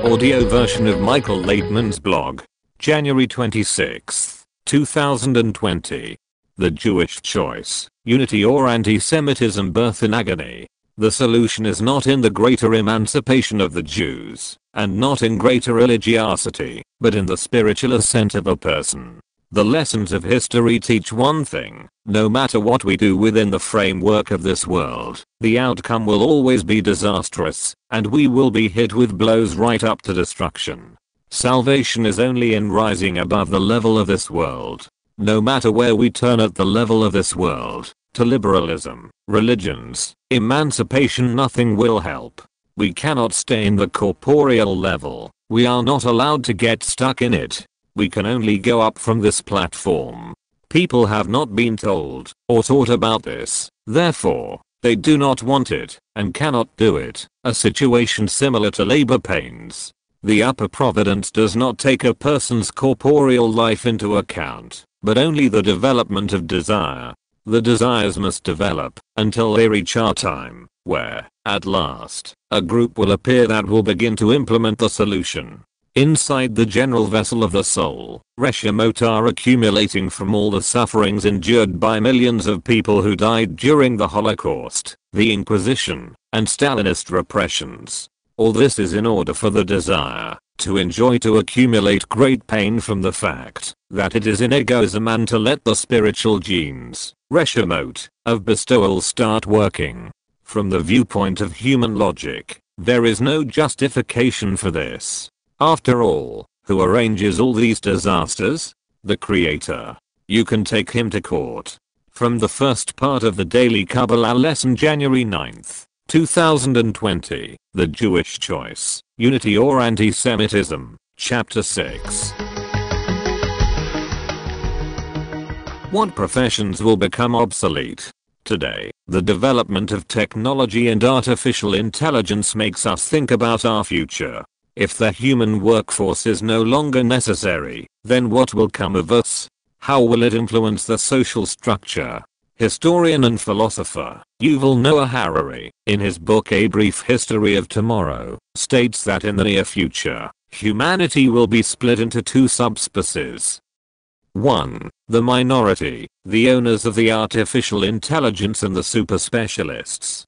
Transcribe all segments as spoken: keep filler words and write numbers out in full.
Audio version of Michael Laitman's blog. January twenty-sixth, two thousand twenty. The Jewish Choice, Unity or Anti-Semitism Birth in Agony. The solution is not in the greater emancipation of the Jews, and not in greater religiosity, but in the spiritual ascent of a person. The lessons of history teach one thing: no matter what we do within the framework of this world, the outcome will always be disastrous, and we will be hit with blows right up to destruction. Salvation is only in rising above the level of this world. No matter where we turn at the level of this world, to liberalism, religions, emancipation, nothing will help. We cannot stay in the corporeal level. We are not allowed to get stuck in it. We can only go up from this platform. People have not been told or taught about this, therefore, they do not want it and cannot do it. A situation similar to labor pains. The upper providence does not take a person's corporeal life into account, but only the development of desire. The desires must develop until they reach our time, where, at last, a group will appear that will begin to implement the solution. Inside the general vessel of the soul, reshemot are accumulating from all the sufferings endured by millions of people who died during the Holocaust, the Inquisition, and Stalinist repressions. All this is in order for the desire to enjoy to accumulate great pain from the fact that it is in egoism and to let the spiritual genes, reshemot, of bestowal start working. From the viewpoint of human logic, there is no justification for this. After all, who arranges all these disasters? The Creator. You can take him to court. From the first part of the Daily Kabbalah lesson, January ninth, two thousand twenty, The Jewish Choice, Unity or Anti-Semitism, Chapter six. What professions will become obsolete? Today, the development of technology and artificial intelligence makes us think about our future. If the human workforce is no longer necessary, then what will come of us? How will it influence the social structure? Historian and philosopher Yuval Noah Harari, in his book A Brief History of Tomorrow, states that in the near future, humanity will be split into two subspecies. one. The minority, the owners of the artificial intelligence and the super specialists.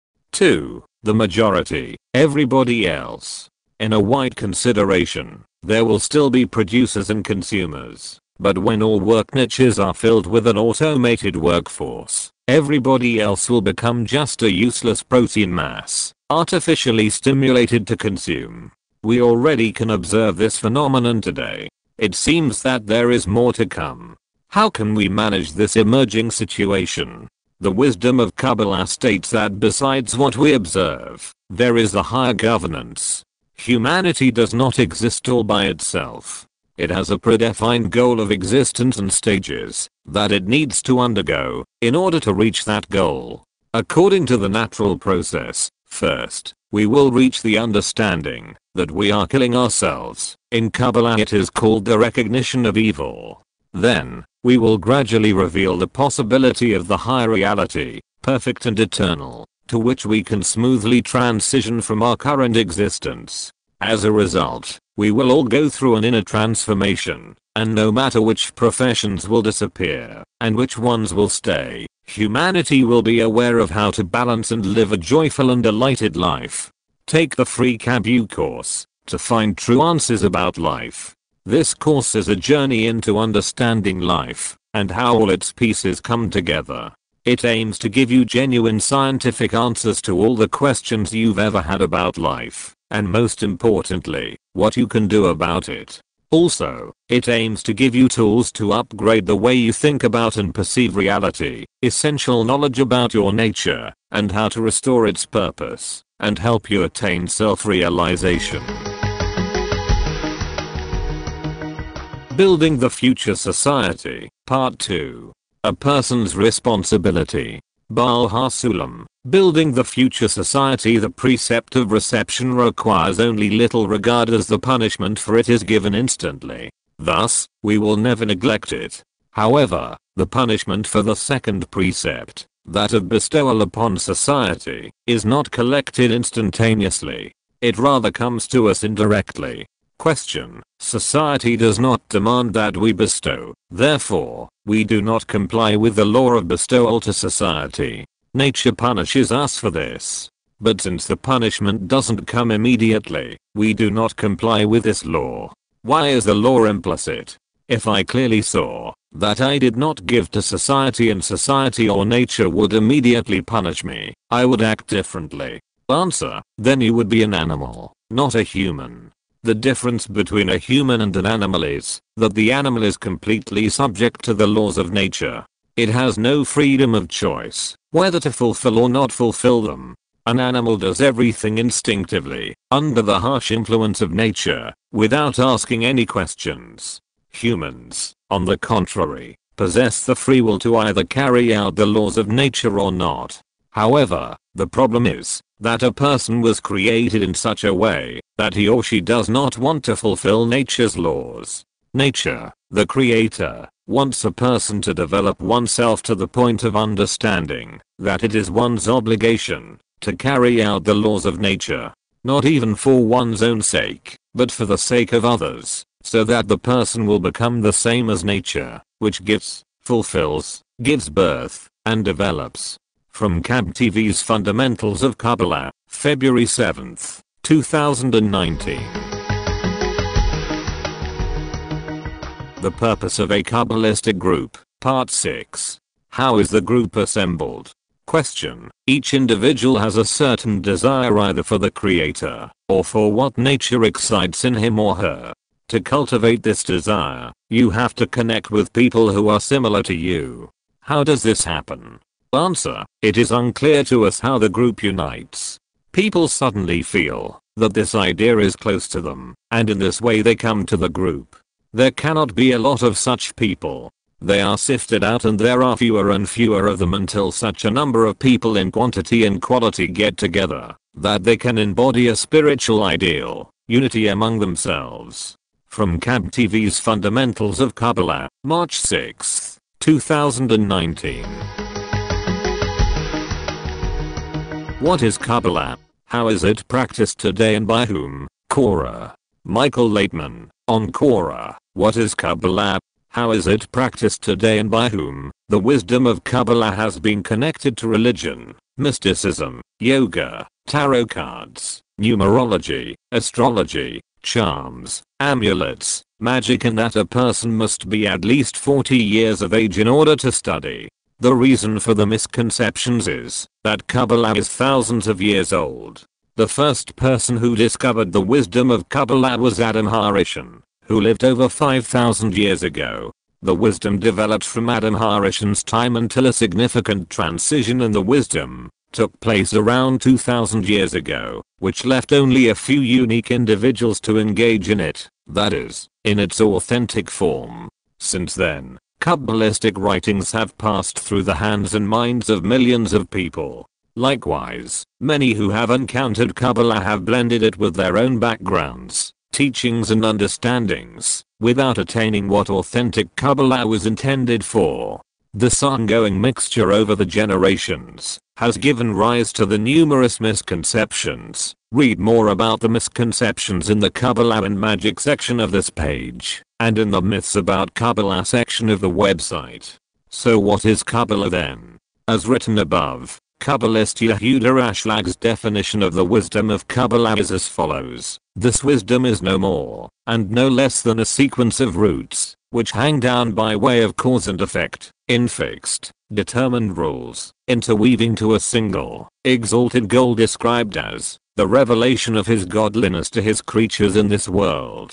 two. The majority, everybody else. In a wide consideration, there will still be producers and consumers, but when all work niches are filled with an automated workforce, everybody else will become just a useless protein mass, artificially stimulated to consume. We already can observe this phenomenon today. It seems that there is more to come. How can we manage this emerging situation? The wisdom of Kabbalah states that besides what we observe, there is a higher governance. Humanity does not exist all by itself. It has a predefined goal of existence and stages that it needs to undergo in order to reach that goal. According to the natural process, first, we will reach the understanding that we are killing ourselves. In Kabbalah it is called the recognition of evil. Then, we will gradually reveal the possibility of the higher reality, perfect and eternal, to which we can smoothly transition from our current existence. As a result, we will all go through an inner transformation, and no matter which professions will disappear, and which ones will stay, humanity will be aware of how to balance and live a joyful and delighted life. Take the free K B U course, to find true answers about life. This course is a journey into understanding life, and how all its pieces come together. It aims to give you genuine scientific answers to all the questions you've ever had about life, and most importantly, what you can do about it. Also, it aims to give you tools to upgrade the way you think about and perceive reality, essential knowledge about your nature, and how to restore its purpose, and help you attain self-realization. Building the Future Society, Part two. A Person's Responsibility. Baal HaSulam. Building the Future Society. The precept of reception requires only little regard as the punishment for it is given instantly. Thus, we will never neglect it. However, the punishment for the second precept, that of bestowal upon society, is not collected instantaneously. It rather comes to us indirectly. Question. Society does not demand that we bestow, therefore, we do not comply with the law of bestowal to society. Nature punishes us for this. But since the punishment doesn't come immediately, we do not comply with this law. Why is the law implicit? If I clearly saw that I did not give to society and society or nature would immediately punish me, I would act differently. Answer. Then you would be an animal, not a human. The difference between a human and an animal is that the animal is completely subject to the laws of nature. It has no freedom of choice, whether to fulfill or not fulfill them. An animal does everything instinctively, under the harsh influence of nature, without asking any questions. Humans, on the contrary, possess the free will to either carry out the laws of nature or not. However, the problem is that a person was created in such a way that he or she does not want to fulfill nature's laws. Nature, the creator, wants a person to develop oneself to the point of understanding that it is one's obligation to carry out the laws of nature, not even for one's own sake, but for the sake of others, so that the person will become the same as nature, which gives, fulfills, gives birth, and develops. From C A B T V's Fundamentals of Kabbalah, February seventh, two thousand nineteen. The purpose of a Kabbalistic group, Part six. How is the group assembled? Question. Each individual has a certain desire either for the creator, or for what nature excites in him or her. To cultivate this desire, you have to connect with people who are similar to you. How does this happen? Answer. It is unclear to us how the group unites. People suddenly feel that this idea is close to them, and in this way they come to the group. There cannot be a lot of such people. They are sifted out and there are fewer and fewer of them until such a number of people in quantity and quality get together that they can embody a spiritual ideal, unity among themselves. From C A B T V's Fundamentals of Kabbalah, March sixth, two thousand nineteen. What is Kabbalah? How is it practiced today and by whom? Quora. Michael Laitman, on Quora. What is Kabbalah? How is it practiced today and by whom? The wisdom of Kabbalah has been connected to religion, mysticism, yoga, tarot cards, numerology, astrology, charms, amulets, magic, and that a person must be at least forty years of age in order to study. The reason for the misconceptions is that Kabbalah is thousands of years old. The first person who discovered the wisdom of Kabbalah was Adam Harishon, who lived over five thousand years ago. The wisdom developed from Adam Harishon's time until a significant transition in the wisdom took place around two thousand years ago, which left only a few unique individuals to engage in it, that is, in its authentic form. Since then, Kabbalistic writings have passed through the hands and minds of millions of people. Likewise, many who have encountered Kabbalah have blended it with their own backgrounds, teachings and understandings, without attaining what authentic Kabbalah was intended for. This ongoing mixture over the generations has given rise to the numerous misconceptions. Read more about the misconceptions in the Kabbalah and Magic section of this page, and in the Myths about Kabbalah section of the website. So what is Kabbalah then? As written above, Kabbalist Yehuda Ashlag's definition of the wisdom of Kabbalah is as follows. This wisdom is no more, and no less than a sequence of roots, which hang down by way of cause and effect, in fixed, determined rules, interweaving to a single, exalted goal described as the revelation of his godliness to his creatures in this world.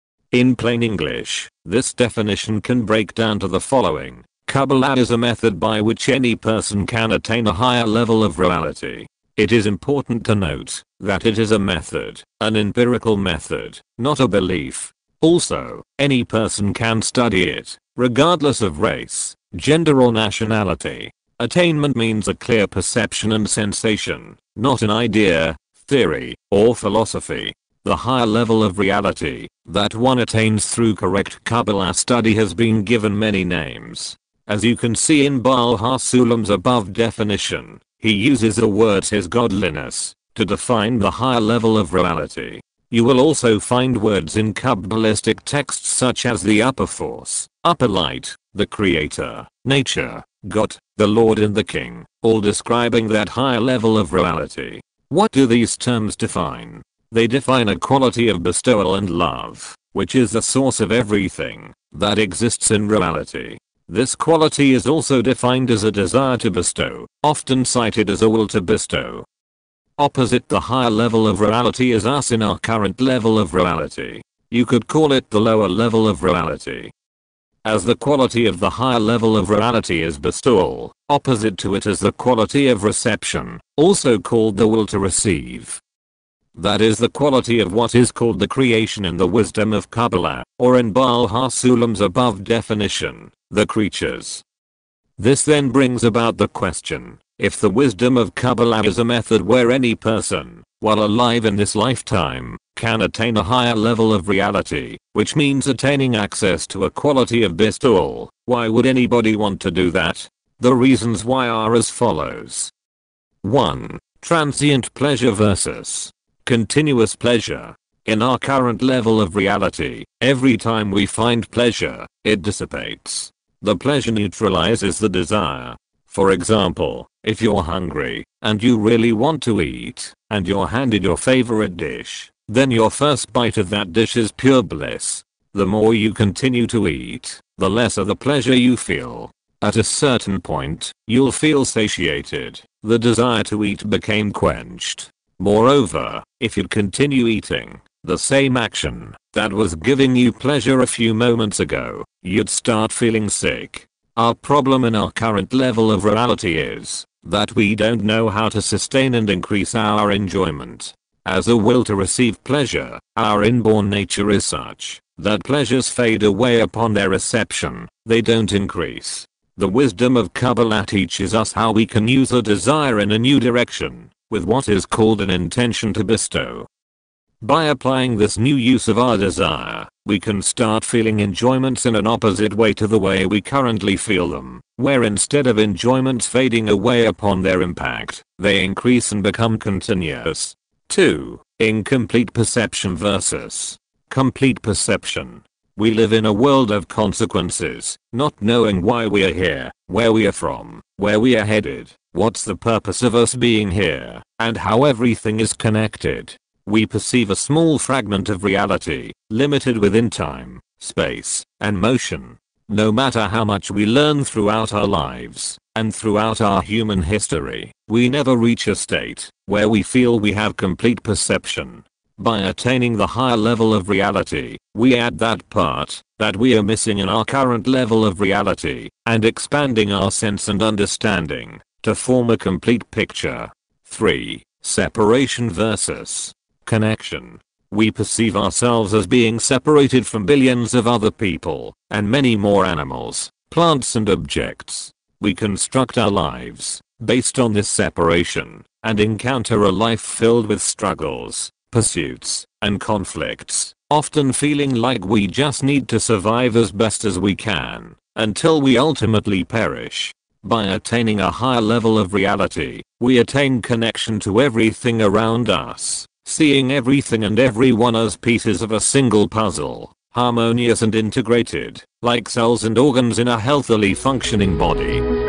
In plain English, this definition can break down to the following. Kabbalah is a method by which any person can attain a higher level of reality. It is important to note that it is a method, an empirical method, not a belief. Also, any person can study it, regardless of race, gender or nationality. Attainment means a clear perception and sensation, not an idea, theory, or philosophy. The higher level of reality that one attains through correct Kabbalah study has been given many names. As you can see in Baal HaSulam's above definition, he uses the words his godliness to define the higher level of reality. You will also find words in Kabbalistic texts such as the upper force, upper light, the creator, nature, God, the Lord and the King, all describing that higher level of reality. What do these terms define? They define a quality of bestowal and love, which is the source of everything that exists in reality. This quality is also defined as a desire to bestow, often cited as a will to bestow. Opposite the higher level of reality is us in our current level of reality. You could call it the lower level of reality. As the quality of the higher level of reality is bestowal, opposite to it is the quality of reception, also called the will to receive. That is the quality of what is called the creation in the wisdom of Kabbalah, or in Baal HaSulam's above definition, the creatures. This then brings about the question, if the wisdom of Kabbalah is a method where any person, while alive in this lifetime, can attain a higher level of reality, which means attaining access to a quality of bestowal, why would anybody want to do that? The reasons why are as follows. one. Transient pleasure versus continuous pleasure. In our current level of reality, every time we find pleasure, it dissipates. The pleasure neutralizes the desire. For example, if you're hungry, and you really want to eat, and you're handed your favorite dish, then your first bite of that dish is pure bliss. The more you continue to eat, the lesser the pleasure you feel. At a certain point, you'll feel satiated. The desire to eat became quenched. Moreover, if you continue eating the same action that was giving you pleasure a few moments ago, you'd start feeling sick. Our problem in our current level of reality is that we don't know how to sustain and increase our enjoyment. As a will to receive pleasure, our inborn nature is such that pleasures fade away upon their reception, they don't increase. The wisdom of Kabbalah teaches us how we can use a desire in a new direction, with what is called an intention to bestow. By applying this new use of our desire, we can start feeling enjoyments in an opposite way to the way we currently feel them, where instead of enjoyments fading away upon their impact, they increase and become continuous. two. Incomplete perception versus complete perception. We live in a world of consequences, not knowing why we are here, where we are from, where we are headed, what's the purpose of us being here, and how everything is connected. We perceive a small fragment of reality, limited within time, space, and motion. No matter how much we learn throughout our lives, and throughout our human history, we never reach a state where we feel we have complete perception. By attaining the higher level of reality, we add that part that we are missing in our current level of reality, and expanding our sense and understanding to form a complete picture. three. Separation versus connection. We perceive ourselves as being separated from billions of other people, and many more animals, plants and objects. We construct our lives based on this separation, and encounter a life filled with struggles, pursuits, and conflicts, often feeling like we just need to survive as best as we can, until we ultimately perish. By attaining a higher level of reality, we attain connection to everything around us, seeing everything and everyone as pieces of a single puzzle, harmonious and integrated, like cells and organs in a healthily functioning body.